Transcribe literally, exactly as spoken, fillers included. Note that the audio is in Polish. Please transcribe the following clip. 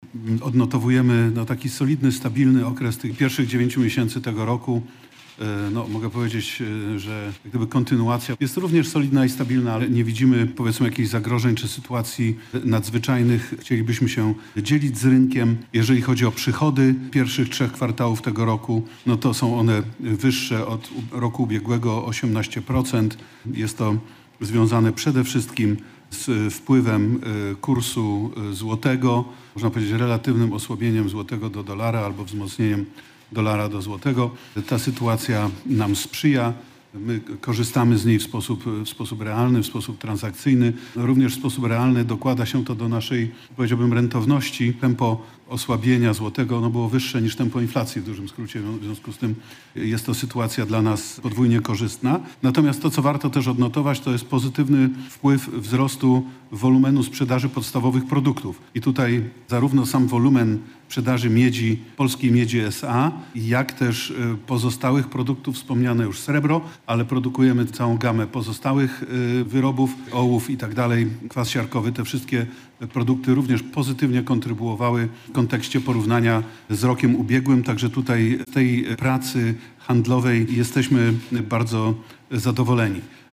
odnotowujemy no, taki solidny, stabilny okres tych pierwszych dziewięciu miesięcy tego roku. No, mogę powiedzieć, że jak gdyby kontynuacja jest również solidna i stabilna, ale nie widzimy, powiedzmy, jakichś zagrożeń czy sytuacji nadzwyczajnych. Chcielibyśmy się dzielić z rynkiem. Jeżeli chodzi o przychody pierwszych trzech kwartałów tego roku, no to są one wyższe od roku ubiegłego o osiemnaście procent. Jest to związane przede wszystkim z wpływem kursu złotego, można powiedzieć relatywnym osłabieniem złotego do dolara albo wzmocnieniem dolara do złotego. Ta sytuacja nam sprzyja. My korzystamy z niej w sposób, w sposób realny, w sposób transakcyjny. Również w sposób realny dokłada się to do naszej, powiedziałbym, rentowności. Tempo osłabienia złotego no, było wyższe niż tempo inflacji w dużym skrócie. W związku z tym jest to sytuacja dla nas podwójnie korzystna. Natomiast to, co warto też odnotować, to jest pozytywny wpływ wzrostu wolumenu sprzedaży podstawowych produktów. I tutaj zarówno sam wolumen sprzedaży miedzi, polskiej miedzi S A, jak też pozostałych produktów, wspomniane już srebro, ale produkujemy całą gamę pozostałych wyrobów, ołów i tak dalej, kwas siarkowy, te wszystkie produkty również pozytywnie kontrybuowały w kontekście porównania z rokiem ubiegłym, także tutaj z tej pracy handlowej jesteśmy bardzo zadowoleni.